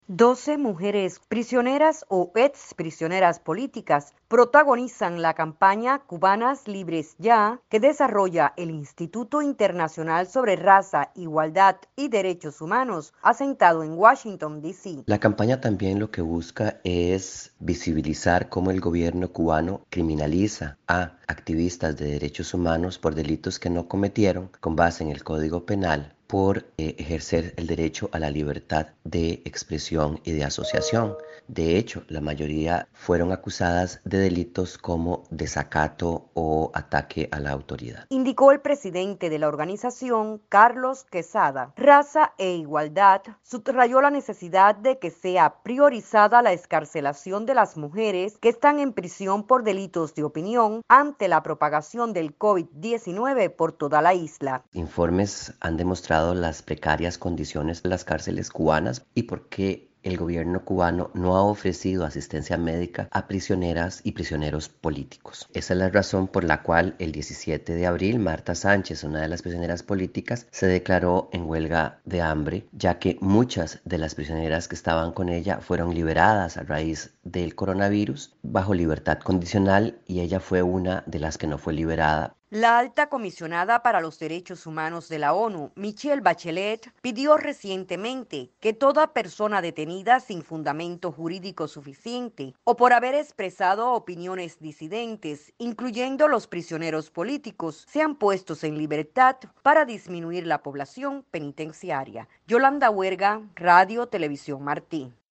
12 mujeres prisioneras o ex prisioneras políticas protagonizan la campaña Cubanas Libres Ya, que desarrolla el Instituto Internacional sobre Raza, Igualdad y Derechos Humanos, asentado en Washington, D.C. La campaña también lo que busca es visibilizar cómo el gobierno cubano criminaliza a activistas de derechos humanos por delitos que no cometieron con base en el Código Penal por ejercer el derecho a la libertad de expresión y de asociación. De hecho, la mayoría fueron acusadas de delitos como desacato o ataque a la autoridad. Indicó el presidente de la organización, Carlos Quesada. Raza e Igualdad subrayó la necesidad de que sea priorizada la excarcelación de las mujeres que están en prisión por delitos de opinión ante la propagación del COVID-19 por toda la isla. Informes han demostrado las precarias condiciones de las cárceles cubanas y por qué el gobierno cubano no ha ofrecido asistencia médica a prisioneras y prisioneros políticos. Esa es la razón por la cual el 17 de abril Marta Sánchez, una de las prisioneras políticas, se declaró en huelga de hambre, ya que muchas de las prisioneras que estaban con ella fueron liberadas a raíz del coronavirus bajo libertad condicional y ella fue una de las que no fue liberada. La alta comisionada para los derechos humanos de la ONU, Michelle Bachelet, pidió recientemente que toda persona detenida sin fundamento jurídico suficiente o por haber expresado opiniones disidentes, incluyendo los prisioneros políticos, sean puestos en libertad para disminuir la población penitenciaria. Yolanda Huerga, Radio Televisión Martí.